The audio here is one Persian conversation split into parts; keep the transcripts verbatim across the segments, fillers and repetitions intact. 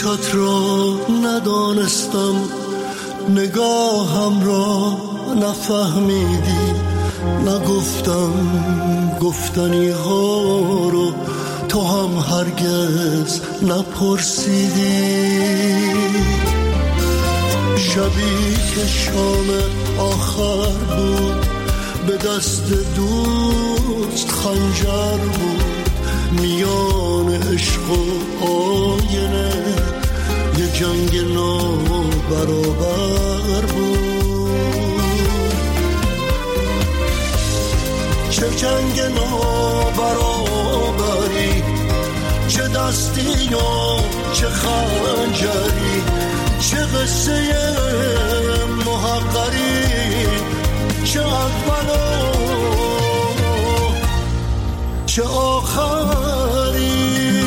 سکوتت را ندانستم، نگاهم را نفهمیدی، نگفتم گفتنی ها رو تو هم هرگز نپرسیدی. شبی که شام آخر بود به دست دوست خنجر بود، میان عشق و آینه یه جنگ نابرابر بود. چه جنگ نابرابری، چه دستی و چه خنجری، چه قصه محقری، چه اول و چه آخری.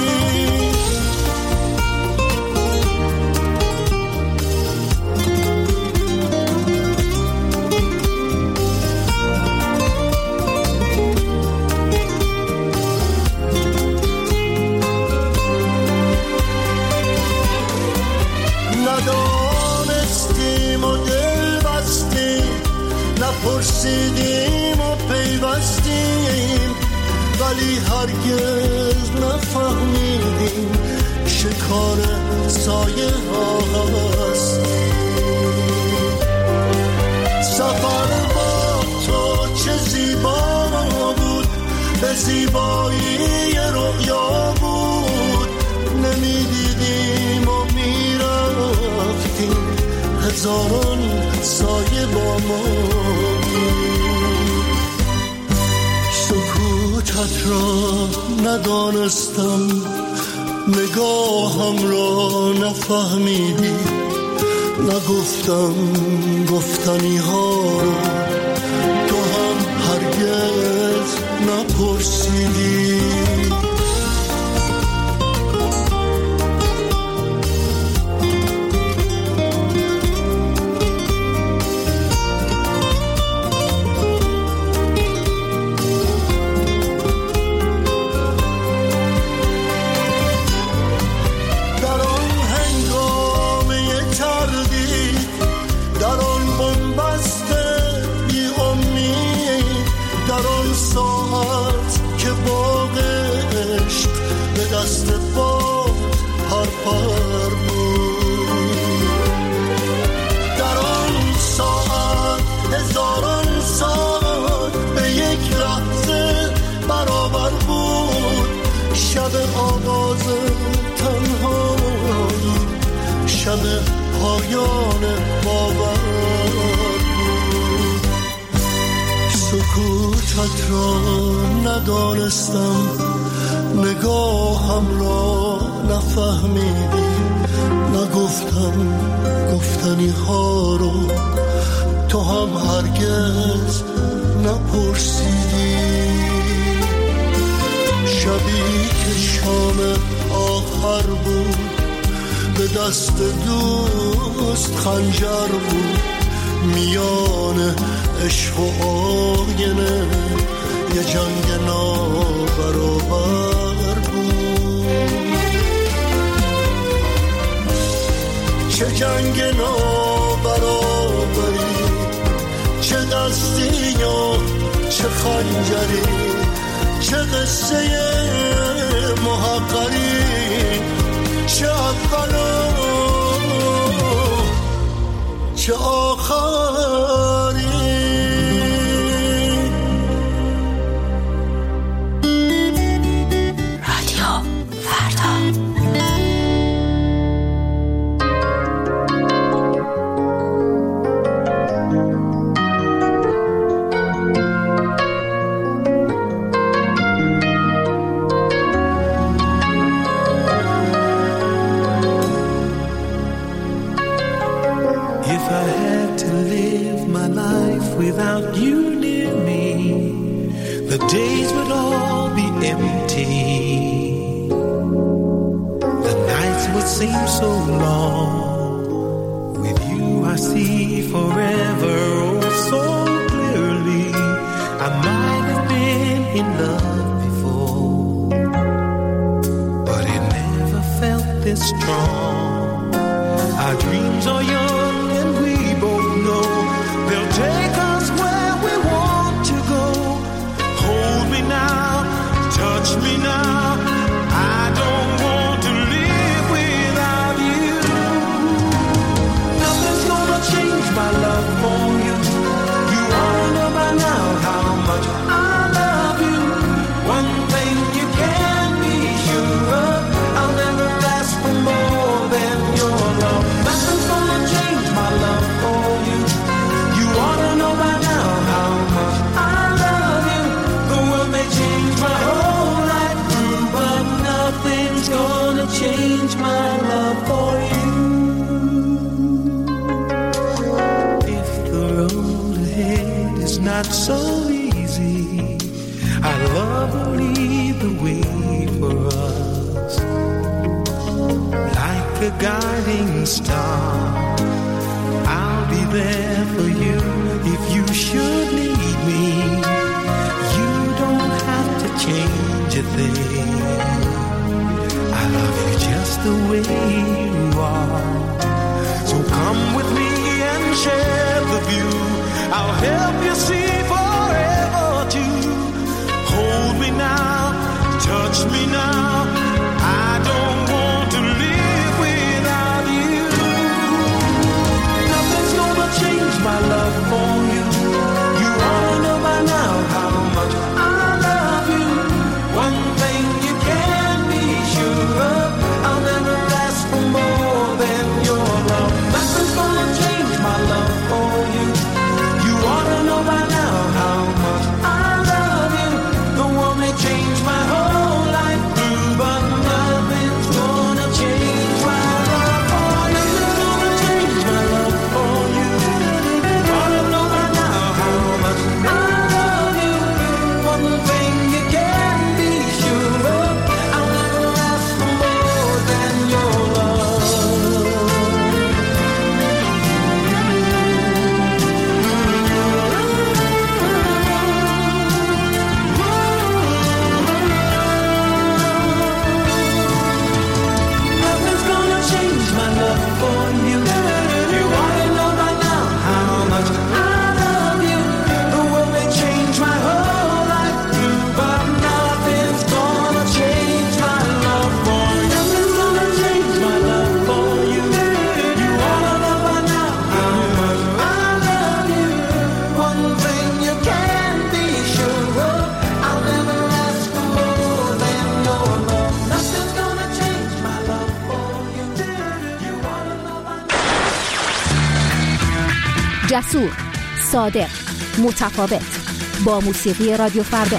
ندانستیم و دل بستیم، نپرسیدیم و پیوستیم، ولی هرگز نفهمیدیم شکار سایه هستیم. سفر با تو چه زیبا بود، به زیبایی رؤیا بود، نمیدیدیم و میرفتیم، هزاران سایه با ما. سکوتت را ندانستم، نگاهم را نفهمیدی، نگفتم گفتنی ها رو تو هم هرگز نپرسیدی. شب پایان باور بود. سکوتت را ندانستم، نگاهم را نفهمیدی، نگفتم گفتنی ها رو تو هم هرگز نپرسیدی. شبی که شام آخر بود به دست دوست خنجر بود، میان عشق و آینه یه جنگ نابرابر بود. چه جنگ نابرابری، چه دستی و چه خنجری، چه قصه محقری، چه اول و چه آخری. رادیو فردا. Without you near me, the days would all be empty. The nights would seem so long. With you I see forever oh so clearly. I might have been in love before, but it never felt this strong. not so easy. Our love will lead the way for us, like a guiding star. I'll be there for you if you should need me. You don't have to change a thing. I love you just the way you are. So come with me and share the view. I'll help you see forever too. Hold me now, touch me now. I don't want to live without you. Nothing's gonna change my love for you. You ought to know by now how much I love you. One thing you can be sure of, I'll never ask for more than your love. Nothing's gonna change my love for you. You ought to know by now how much I love you. The one that changed my whole life through, but nothing's gonna change my love for you. Nothing's gonna change my love for you. You ought to know by now how much I love you. One thing you can be sure of, I'll never ask for more than your love. Nothing's gonna change my love for you. You ought to know by now how much I love you. The world may change my whole life through, but nothing's gonna change my love for you. Nothing's gonna change my love for you. You ought to know by now how much I love you. One thing you can be sure of, I'll never ask for more than your love. Nothing's gonna change my love for you. You ought to know by now. جسور، صادق، متفاوت، با موسیقی رادیو فردا.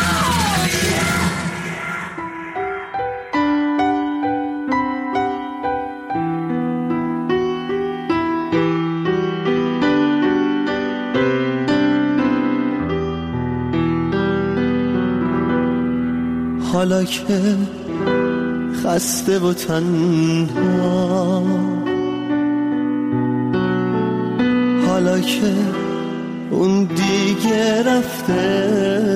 حالا که خسته و تنها، حالا که اون دیگه رفته،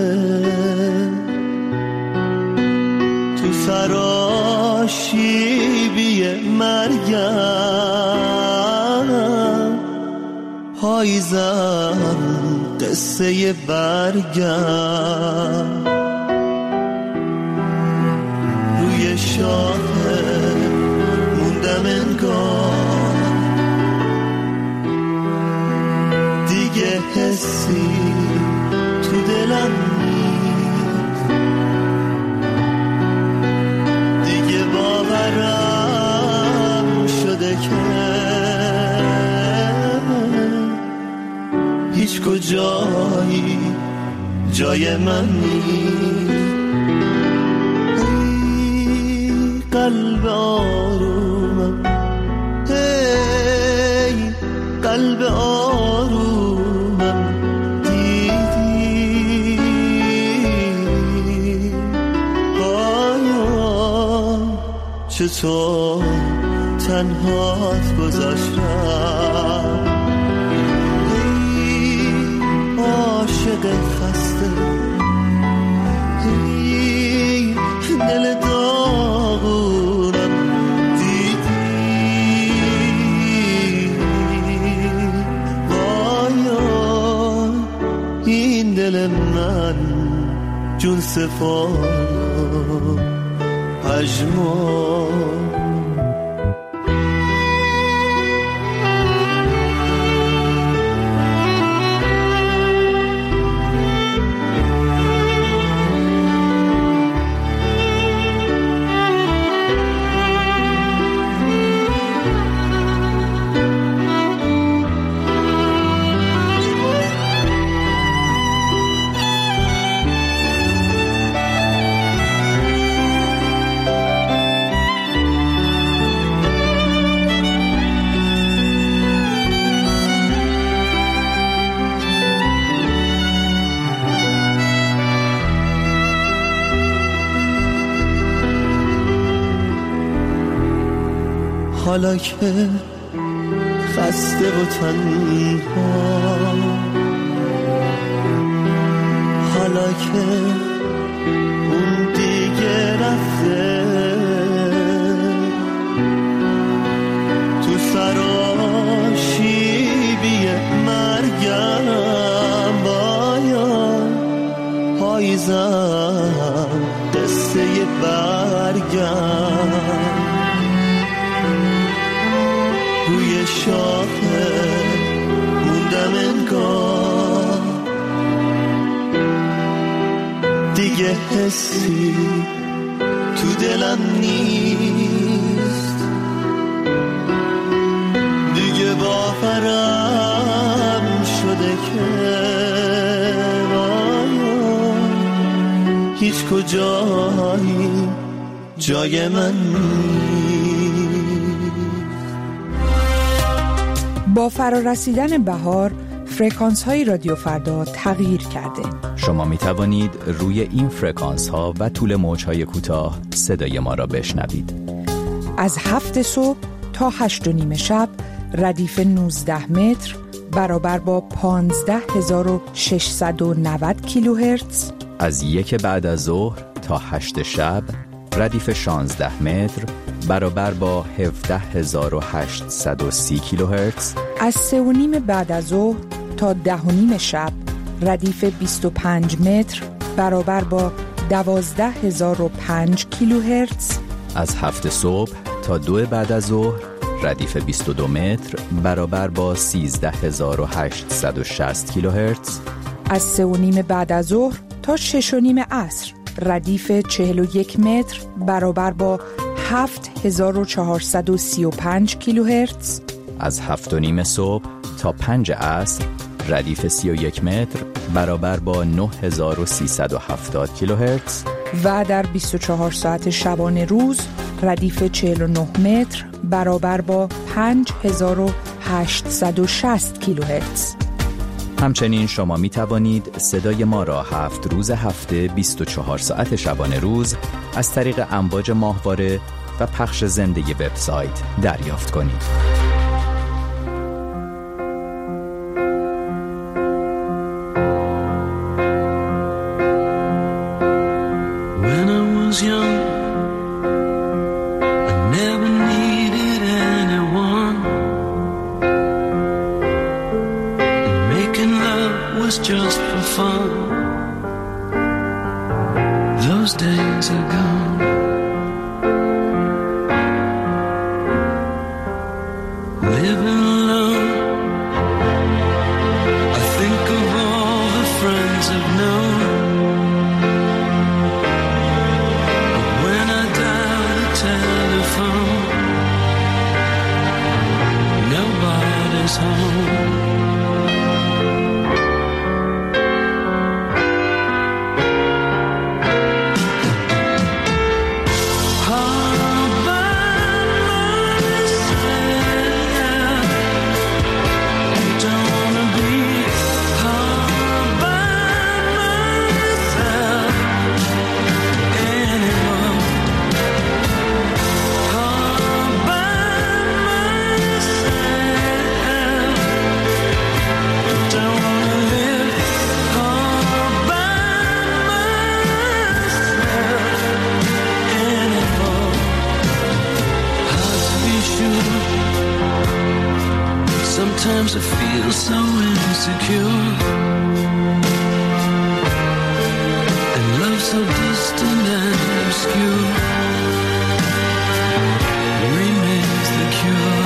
تو سراشیبی مرگم پاییزم قصه برگم، روی شاهد موندم انگار، دیگه حسی تو دلم نیست، دیگه باورم شده که هیچ کجایی جای من نیست. ای قلب آرومم، ای قلب آرومم، دیدی آیا چطور تنهات گذاشتم، ای عاشق خسته، ای دل داغونم، دیدی وایا این دل من جون سفار پژمرد. حالا که خسته و تنها، حالا که اون دیگه رفته، تو سراشیبی مرگم باید پاییزم قصه برگم، روی شاخه موندم انگار، دیگه حسی تو دلم نیست، دیگه باورم شده که هیچ کجایی جای من نیست. با فرارسیدن بهار فرکانس های رادیو فردا تغییر کرده. شما می توانید روی این فرکانس ها و طول موج های کوتاه صدای ما را بشنوید. از هفت صبح تا هشت و نیم شب ردیف نوزده متر برابر با پانزده هزار و ششصد و نود کیلوهرتز. از یک بعد از ظهر تا هشت شب ردیف شانزده متر برابر با هفده هزار و هشتصد و سی کیلوهرتز. از سه و نیم بعد از ظهر تا ده و نیم شب ردیف بیست و پنج متر برابر با دوازده هزار و پنج کیلوهرتز. از هفت صبح تا دو بعد از ظهر ردیف بیست و دو متر برابر با سیزده هزار و هشتصد و شصت کیلوهرتز. از سه و نیم بعد از ظهر تا شش و نیم عصر ردیف چهل و یک متر برابر با هفت هزار و چهارصد و سی و پنج کیلوهرتز. از هفت و نیم صبح تا پنج عصر ردیف سی و یک متر برابر با نه هزار و سیصد و هفتاد کیلوهرتز. و در بیست و چهار ساعت شبانه روز ردیف چهل و نه متر برابر با پنج هزار و هشتصد و شصت کیلوهرتز. همچنین شما می توانید صدای ما را هفت روز هفته بیست و چهار ساعت شبانه روز از طریق امواج ماهواره و پخش زنده وبسایت دریافت کنید. Just for fun, those days are gone. Living alone, I think of all the friends I've known. But when I dial the telephone, nobody's home. Sometimes I feel so insecure, and love so distant and obscure remains the cure.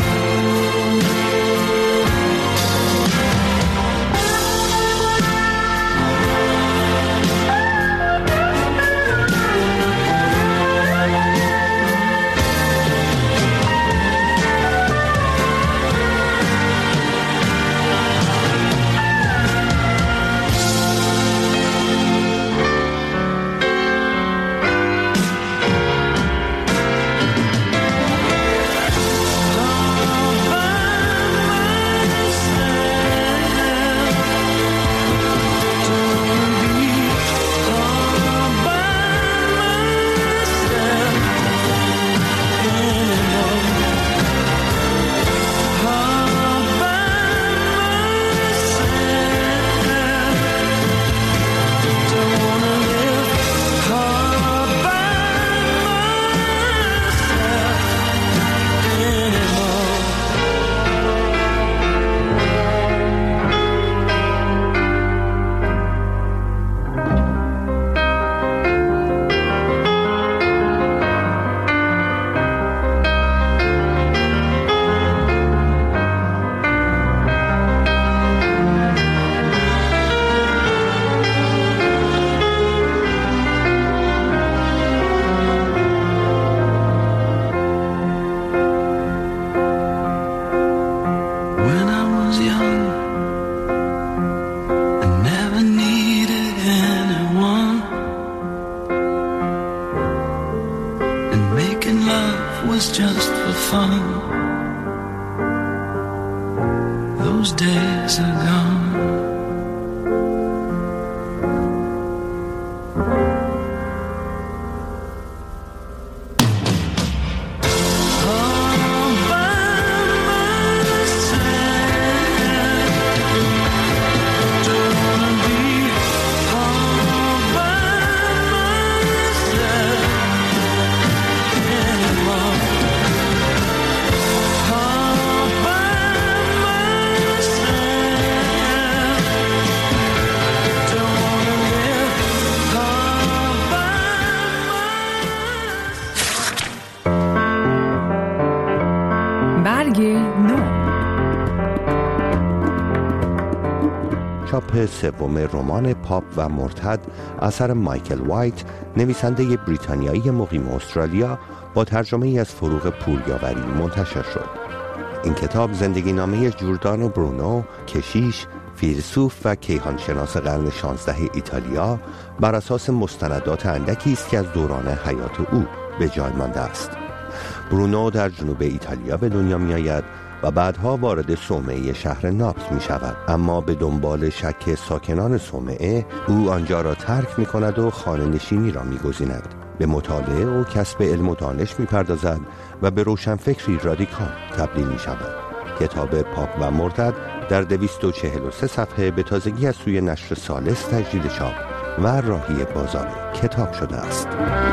چاپ سوم رمان پاپ و مرتد اثر مایکل وایت، نویسنده بریتانیایی مقیم استرالیا، با ترجمه ای از فروغ پوریاوری منتشر شد. این کتاب زندگی نامه جوردانو برونو، کشیش، فیلسوف و کیهانشناس قرن شانزده ایتالیا، بر اساس مستندات اندکی است که از دوران حیات او به جای مانده است. برونو در جنوب ایتالیا به دنیا می آید و بعدها وارد صومعه شهر ناپل می شود، اما به دنبال شک ساکنان صومعه او آنجا را ترک می کند و خانه نشینی را می گزیند. به مطالعه و کسب علم و دانش می پردازد و به روشنفکری رادیکال تبدیل می شود. کتاب پاپ و مرتد در دویست و چهل و سه صفحه به تازگی از سوی نشر ثالث تجدید چاپ و راهی بازار کتاب شده است.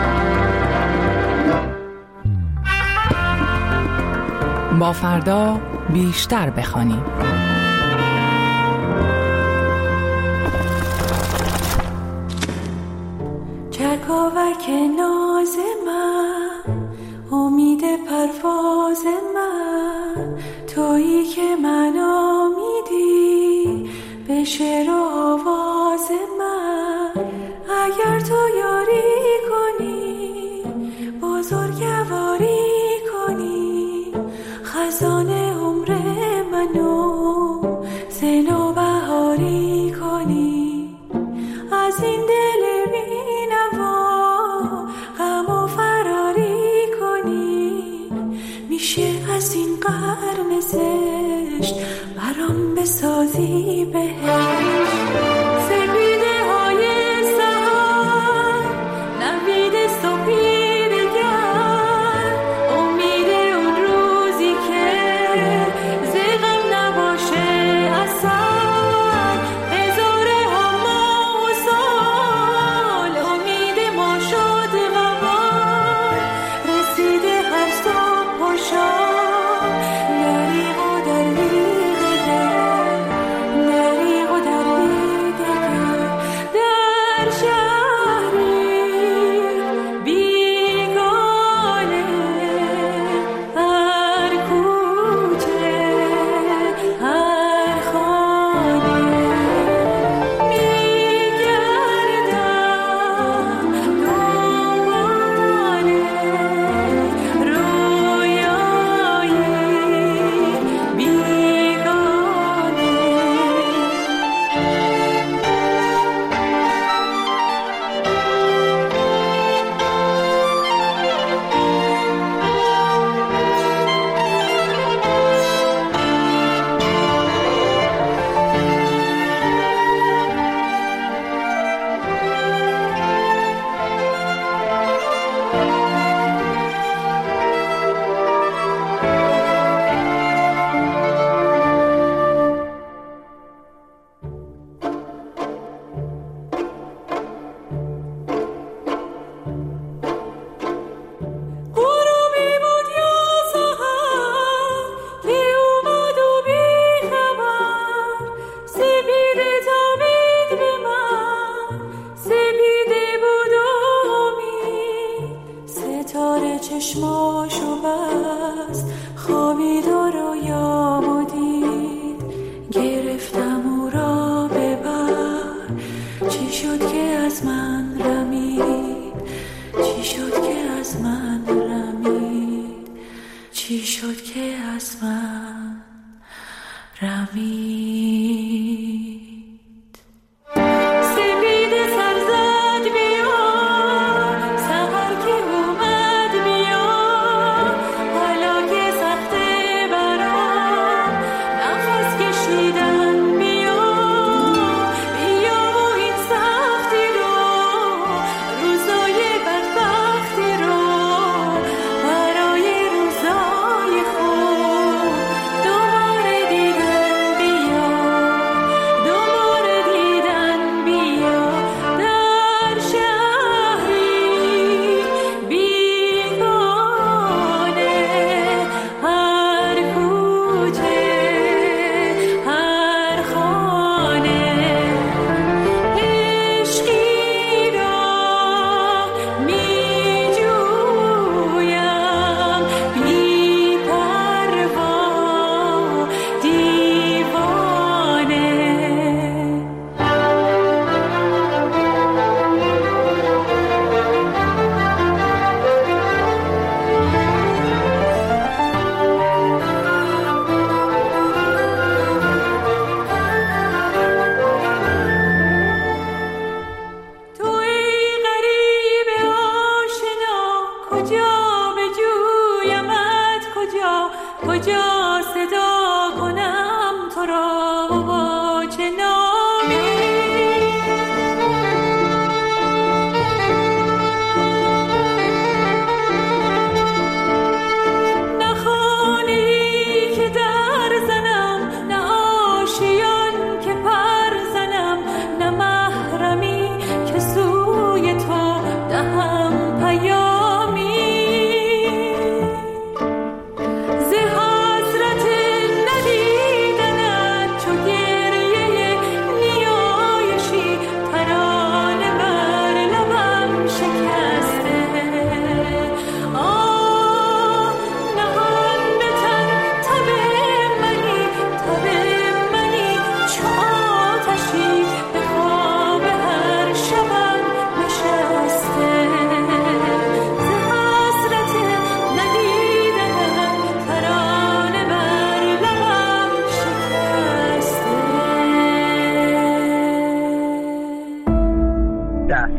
با فردا بیشتر بخوانیم. چکاوک ناز من، امید پرواز من، تویی که من امیدی به شعر و آواز من. اگر تو یاری کنی، بزرگواری کنی، خزانه عمر منو زنو بهاری کنی. از این دل بی‌نوا غم و فراری کنی، میشه از این قرن زشت برام بسازی بهشت. سپیده های سهر، نوید صبحی دگر، امید اون روزی که زغم نباشه اثر. هزاره ها ماه و سال، امید ما شد غبار. رسیده هر صبح و شام، دریغ و دریغ دل، دریغ و دریغ دل. در شهری بیگانه، هر کوچه هر خانه، میگردم دنبال رویایی بیگانه. غروبی بود یا سحر که اومد و بی خبر، سپیده تابید به من، سپیده بود و امید. ستاره چشماشو بست، خوابید و رویامو دید. گرفتم او را به بر، چی شد که از من رمید، چی شد که از من رمید، چی شد که از من رمید. سپیده سر زد بیا، سحر که اومد بیا. حالا که سخته برام نفس کشیدن، بیا بیا و این سختی رو، روزای بدبختی رو، برای روزای خوب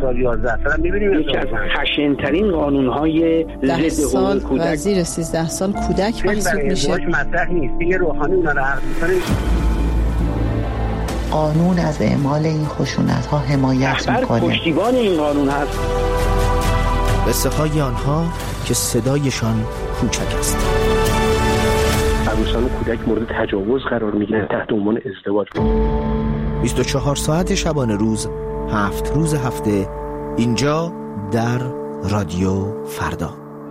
سال یازده سال می‌بینیم یکی از خشن‌ترین قانون‌های ضد حقوق کودک و زیر سیزده سال کودک محسوب میشه. مطرح نیست دیگه. روحانی اونا رو حرف می‌زنه. قانون از اعمال این خشونت‌ها حمایت می‌کنه. پشتیبان این قانون هست. قصه های آنها که صدایشان کوچک است. عروسان و کودک مورد تجاوز قرار می‌گیرند تحت عنوان ازدواج. بیست و چهار ساعت شبانه روز، هفت روز هفته، اینجا در رادیو فردا.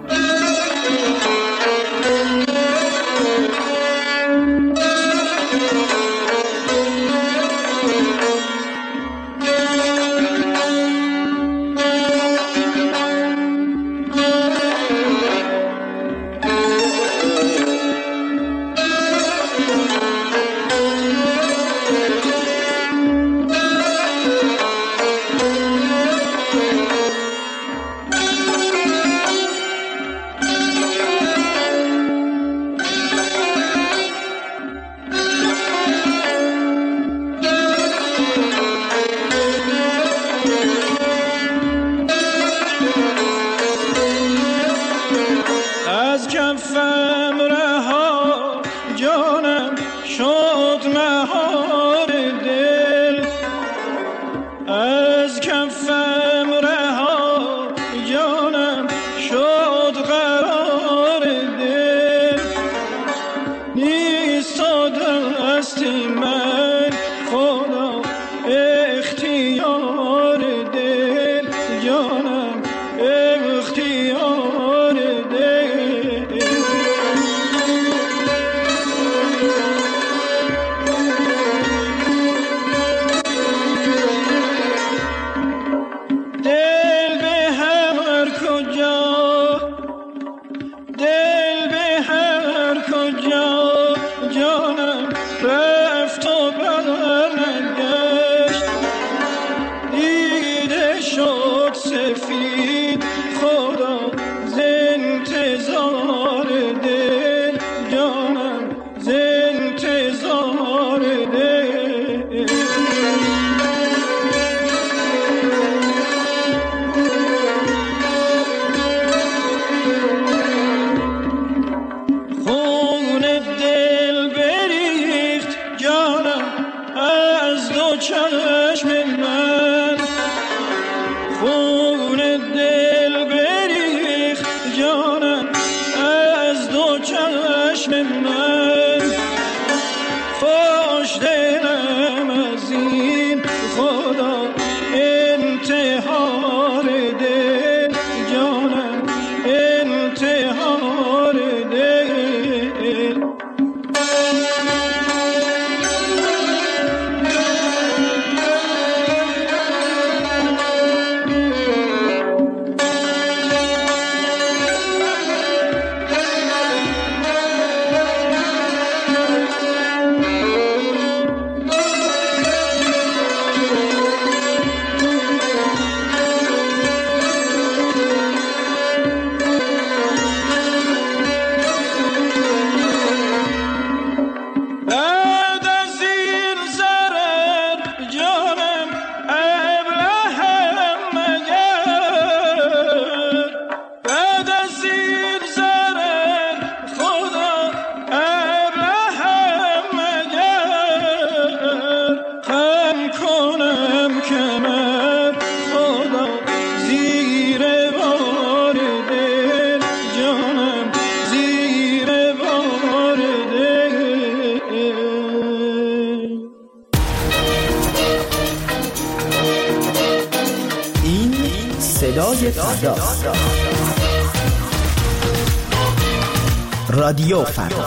رادیو فردا.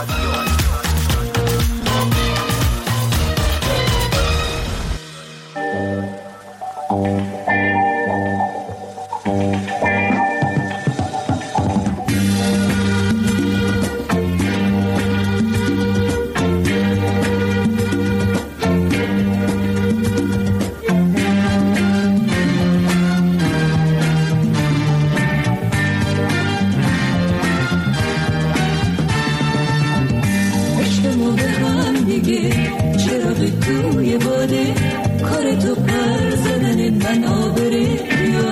توی باده کار تو پر زدن من آبره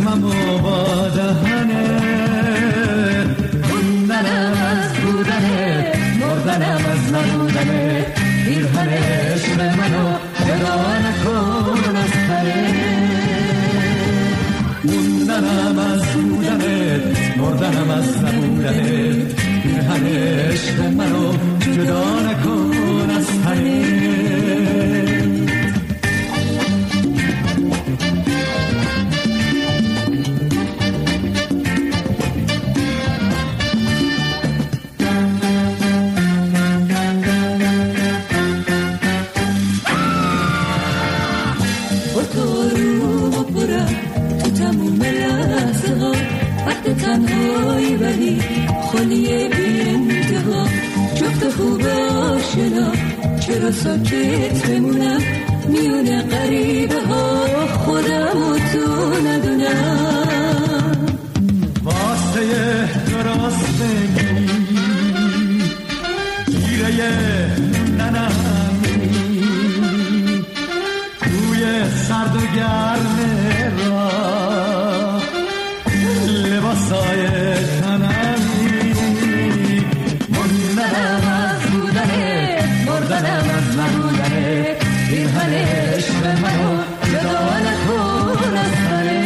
چشمم و با دهنه موندنم از بودنه مردنم از نبودنه پیرهن عشق منو جدا نکن از تنه موندنم از بودنه مردنم از نبودنه پیرهن عشق منو جدا نکن از تنه تنهایی ولی خالیه بی انتها جفت خوب آشنا چرا ساکت بمونم میونه غریبه ها خودم و تو ندونم واسه درست بگی گیره ننمی توی سرد و گرم را لباسای تنمی موندنم از بودنه مردنم از نبودنه پیرهن عشق منو جدا نکن از تنه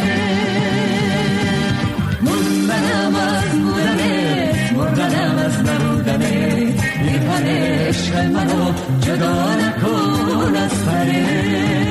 موندنم از بودنه مردنم از نبودنه پیرهن عشق منو جدا نکن از تنه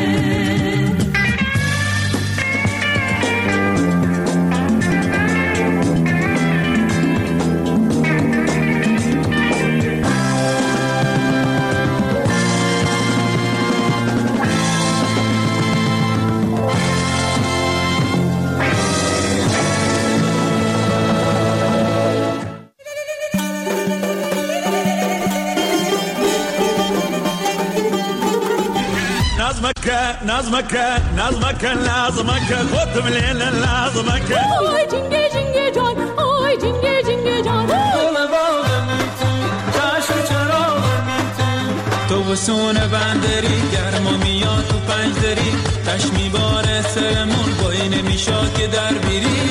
نظمك نظمك نظمك خذ من نظمك آی جنگه جنگه جان آی جنگه جنگه جان گل باغم تو چشم چراغم تو تو وسون بندری گرما میاد تو پنج دری تش میباره سرمون بایی نمیشاد که در بیری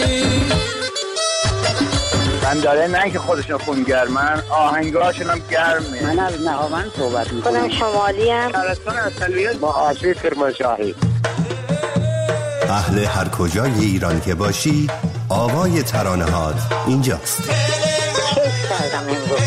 من داره نه که خودشون خون گرمن آهنگاشون هم گرمه. من از نهاوند صحبت میکنم. خودم شمالی هم شهرستان اصلیت با آشوی کرمانشاهی. اهل هر کجای ایران که باشی آوای ترانه‌هات اینجاست. کیف کردم امروز.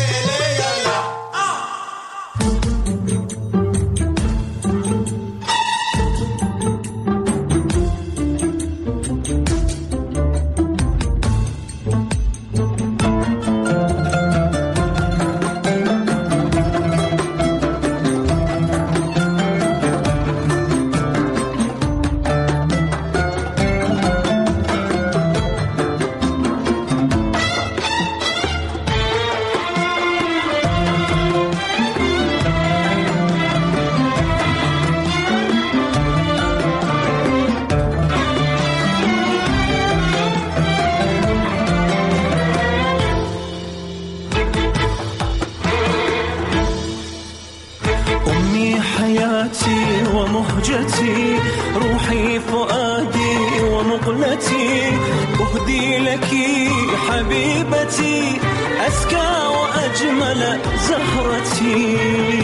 ومهجتي روحي فؤادي ومقلتي أهدي لك حبيبتي أزكى وأجمل زهرتي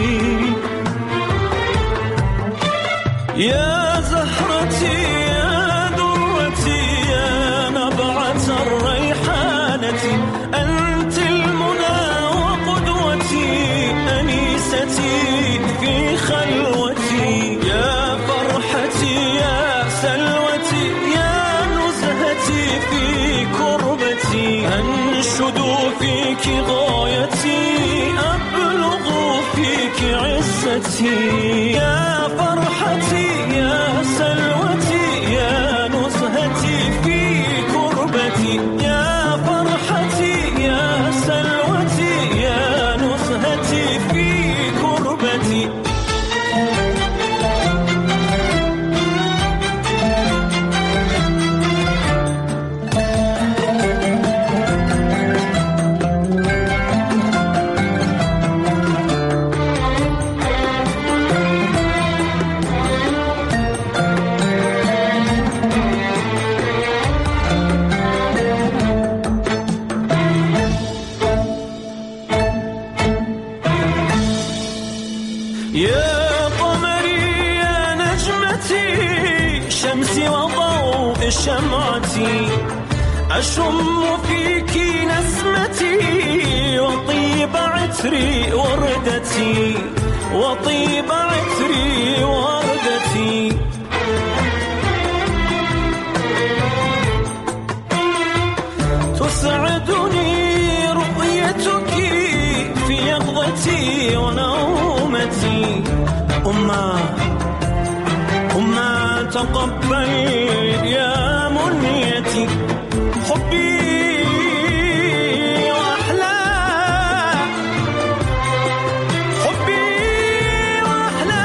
يا زهرتي يا درتي يا نبعة الريحانة أنت المنى وقدوتي أنيستي في خلوتي يا فرحتي يا سلوتي يا نزهتي في كربتي أنشد فيك غايتي أبلغ فيك عزتي يا فرحتي يا سلوتي يا نزهتي في كربتي يا فرحتي يا سلوتي يا نزهتي في كربتي شمعتي أشم فيك نسمتي وطيب عطري وردتي وطيب عطري وردتي تسعدني رؤيتك في يقظتي ونومتي أمّا أمّا تقبل يا منيتي حبي وأحلى حبي وأحلى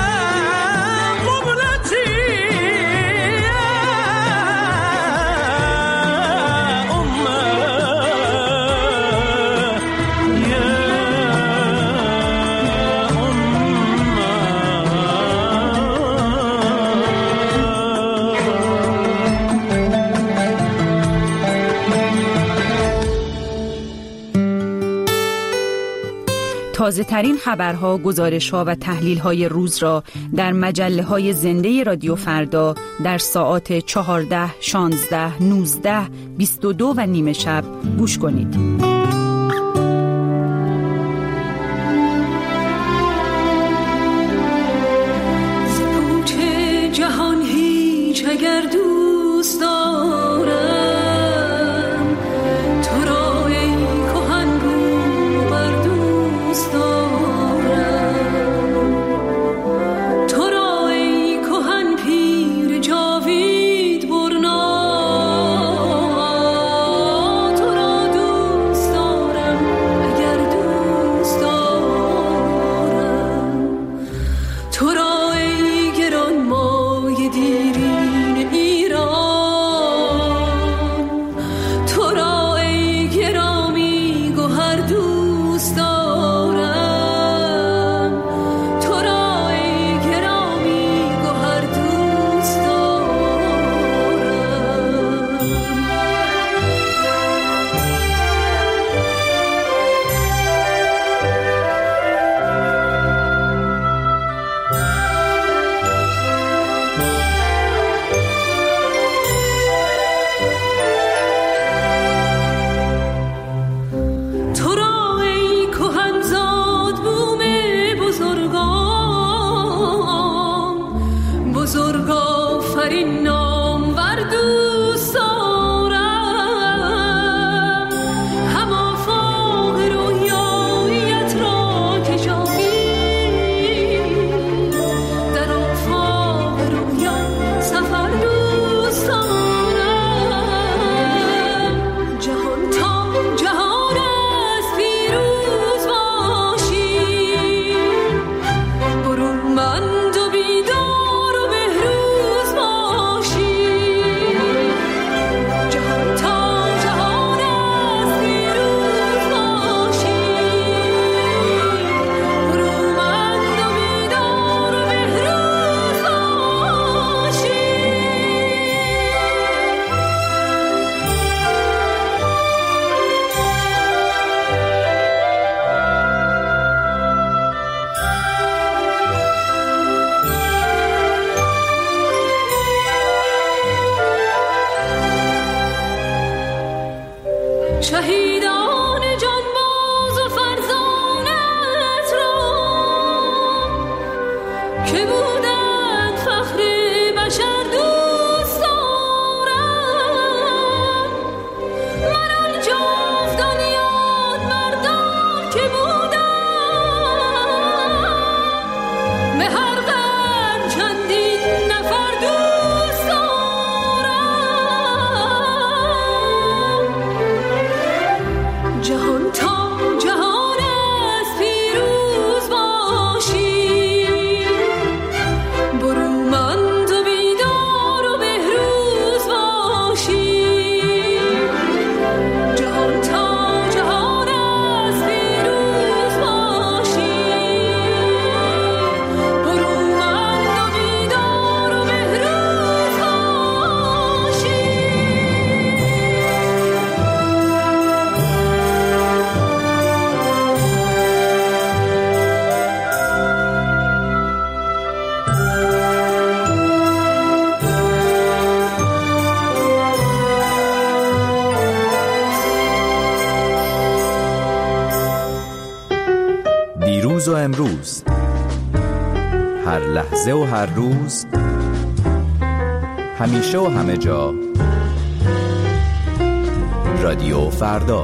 قبلتي يا أمّا يا تازه ترین خبرها، گزارش‌ها و تحلیل‌های روز را در مجله‌های زنده رادیو فردا در ساعات چهارده، شانزده، نوزده، بیست و دو و نیم شب گوش کنید. سپوت جهان هیچ اگر دوست دارم تو را ای کهن رو بر دوست دارم تو را ای کهن پیر جاوید برنا تو را دوست دارم اگر دوست دارم تو را ای گران مایه دیرین ایران تو را ای گرامی گوهر دوست دارم تو را ای گرامی گوهر دوست تو را ای کهن زاد بوم بزرگان بزرگ آفرین نامور دوست دارم هم آفاق رویاییت را که جاوید در آفاق رویا سفر دوست دارم جهان تا جهان است پیروز باشی برومند و بیدار و بهروز باشی جهان تا جهان است پیروز باشی برومند و بیدار و بهروز باشی شهیدان جانباز و فرزانت را که بودند فخر بشر دوست دارم من آن جاودان یاد مردان که بودند به هر قرن چندین نفر دوست دارم و امروز، هر لحظه و هر روز، همیشه و همه جا، رادیو فردا.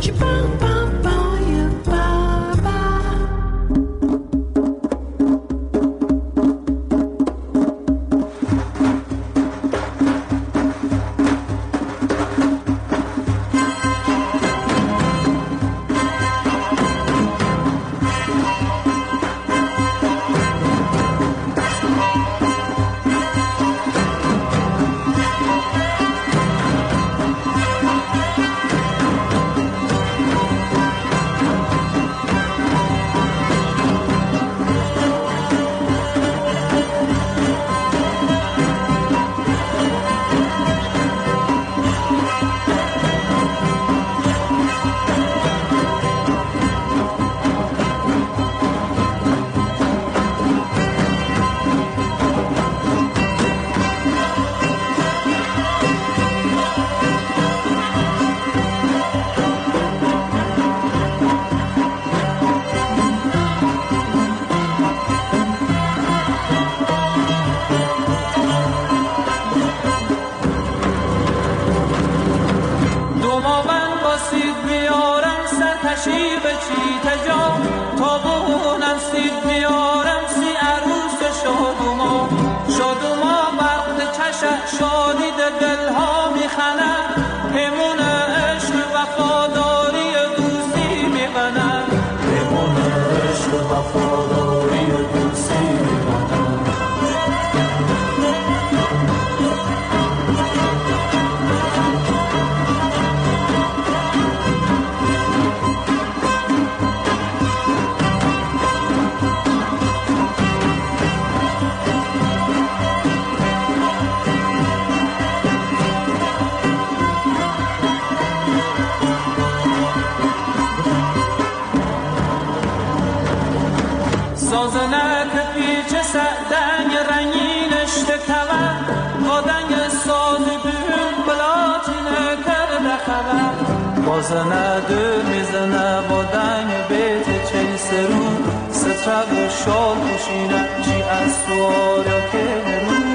بازنه دو میزنه با دنگ بیت چی سرو سترگ و شال کشینه چی از سوار یا که نرو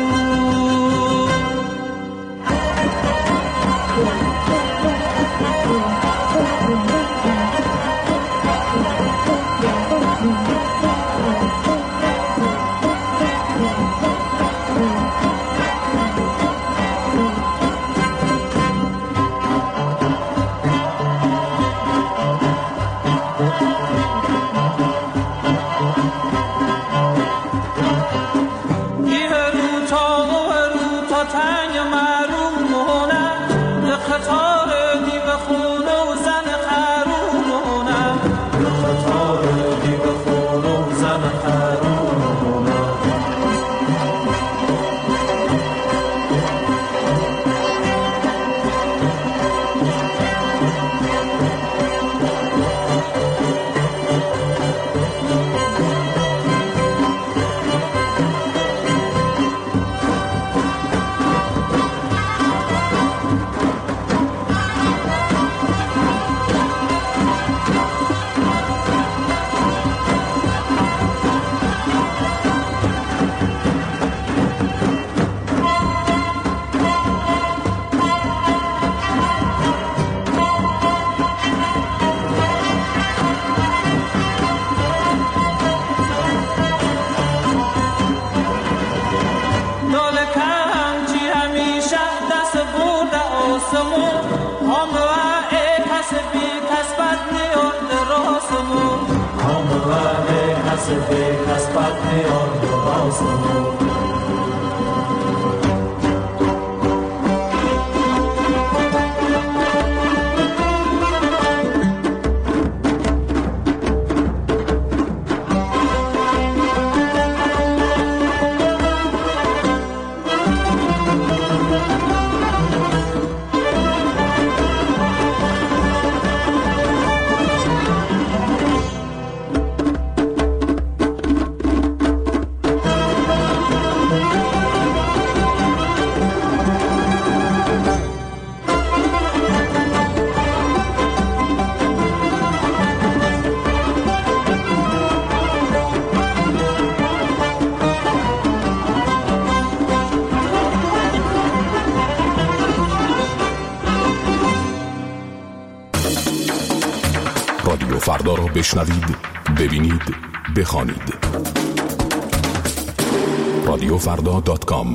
فردا را بشنوید، ببینید، بخوانید. رادیو فردا دات کام.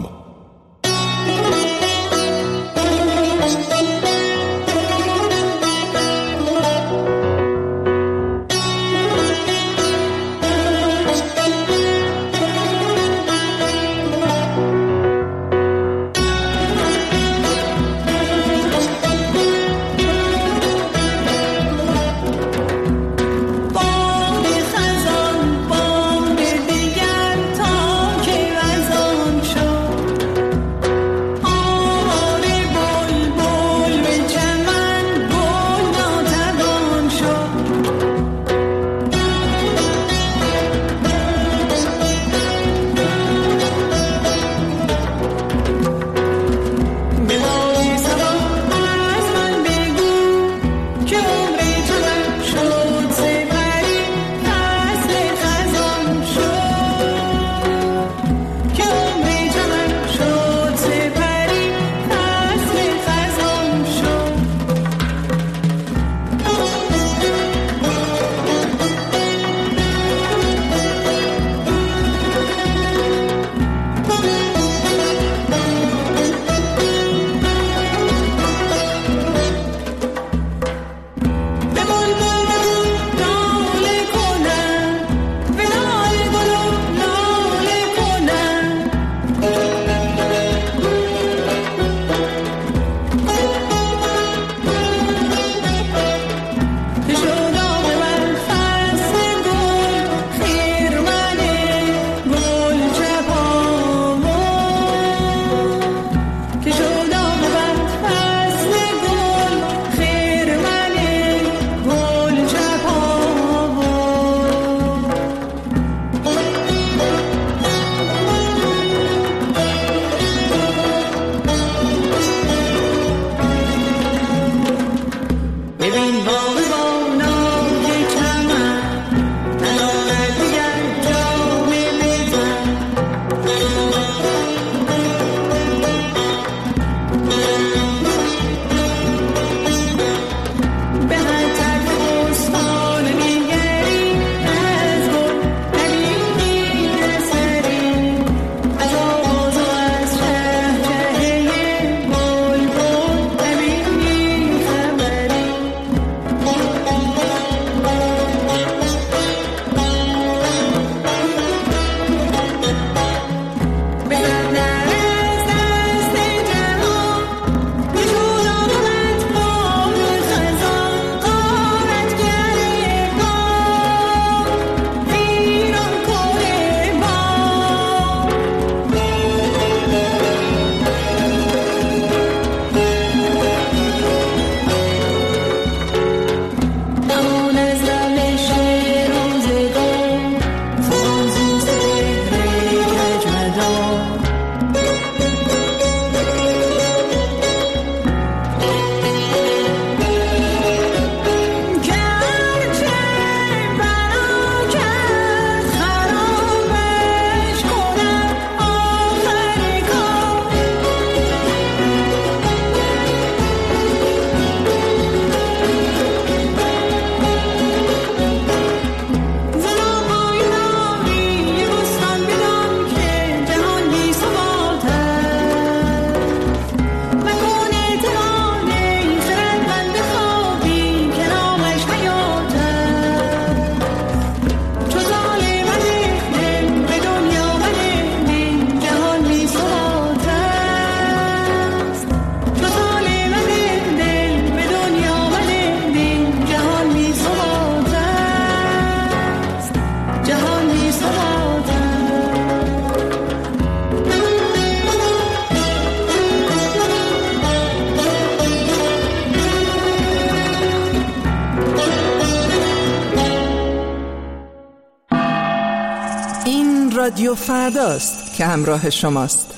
رادیو فرداست که همراه شماست.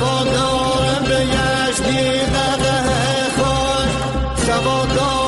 سوادارم به یشتی دقه خوش سوادار